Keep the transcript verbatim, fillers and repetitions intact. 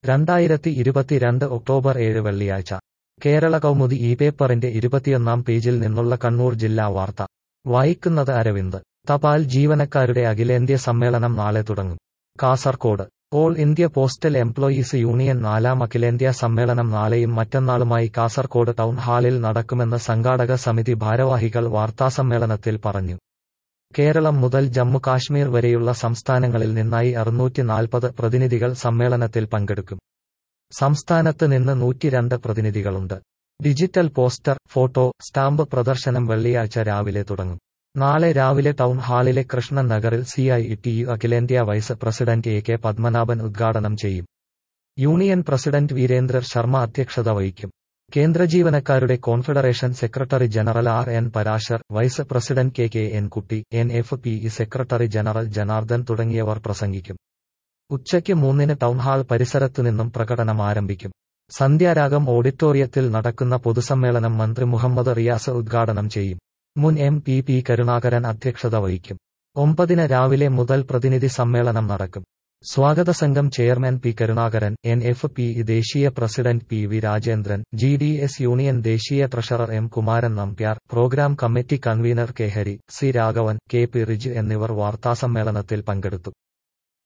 രണ്ടായിരത്തി ഇരുപത്തിരണ്ട് ഒക്ടോബർ ഏഴ് വെള്ളിയാഴ്ച കേരള കൗമുദി ഈ പേപ്പറിന്റെ ഇരുപത്തിയൊന്നാം പേജിൽ നിന്നുള്ള കണ്ണൂർ ജില്ലാ വാർത്ത വായിക്കുന്നത് അരവിന്ദ്. തപാൽ ജീവനക്കാരുടെ അഖിലേന്ത്യാ സമ്മേളനം നാളെ തുടങ്ങും. Kasaragod all India postal employees union നാലാം അഖിലേന്ത്യാ സമ്മേളനം നാളെയും മറ്റന്നാളുമായി കാസർകോട് ടൗൺ ഹാളിൽ നടക്കുമെന്ന് സംഘാടക സമിതി ഭാരവാഹികൾ വാർത്താസമ്മേളനത്തിൽ പറഞ്ഞു. കേരളം മുതൽ ജമ്മു കാശ്മീർ വരെയുള്ള സംസ്ഥാനങ്ങളിൽ നിന്നായി അറുന്നൂറ്റി നാൽപ്പത് പ്രതിനിധികൾ സമ്മേളനത്തിൽ പങ്കെടുക്കും. സംസ്ഥാനത്ത് നിന്ന് നൂറ്റിരണ്ട് പ്രതിനിധികളുണ്ട്. ഡിജിറ്റൽ പോസ്റ്റർ, ഫോട്ടോ, സ്റ്റാമ്പ് പ്രദർശനം വെള്ളിയാഴ്ച രാവിലെ തുടങ്ങും. നാളെ രാവിലെ ടൗൺ ഹാളിലെ കൃഷ്ണൻ നഗറിൽ സി ഐ ടി യു അഖിലേന്ത്യാ vice president A K Padmanabhan ഉദ്ഘാടനം ചെയ്യും. യൂണിയൻ പ്രസിഡന്റ് വീരേന്ദ്ര ശർമ്മ അധ്യക്ഷത വഹിക്കും. കേന്ദ്ര ജീവനക്കാരുടെ confederation secretary general R N Parashar, vice president K K N Kutty, N F P E secretary general Janardhan തുടങ്ങിയവർ പ്രസംഗിക്കും. ഉച്ചയ്ക്ക് മൂന്നിന് ടൗൺഹാൾ പരിസരത്തുനിന്നും പ്രകടനം ആരംഭിക്കും. സന്ധ്യാരാഗം ഓഡിറ്റോറിയത്തിൽ നടക്കുന്ന പൊതുസമ്മേളനം മന്ത്രി മുഹമ്മദ് റിയാസ് ഉദ്ഘാടനം ചെയ്യും. മുൻ എം പി പി കരുണാകരൻ അധ്യക്ഷത വഹിക്കും. ഒമ്പതിന് രാവിലെ മുതൽ പ്രതിനിധി സമ്മേളനം നടക്കും. സ്വാഗത സംഘം chairman P Karunakaran, N F P E ദേശീയ president P V Rajendran, G D S union ദേശീയ treasurer M Kumaran Nambiar, programme committee convener K Hari, C Raghavan, K P Rij എന്നിവർ വാർത്താസമ്മേളനത്തിൽ പങ്കെടുത്തു.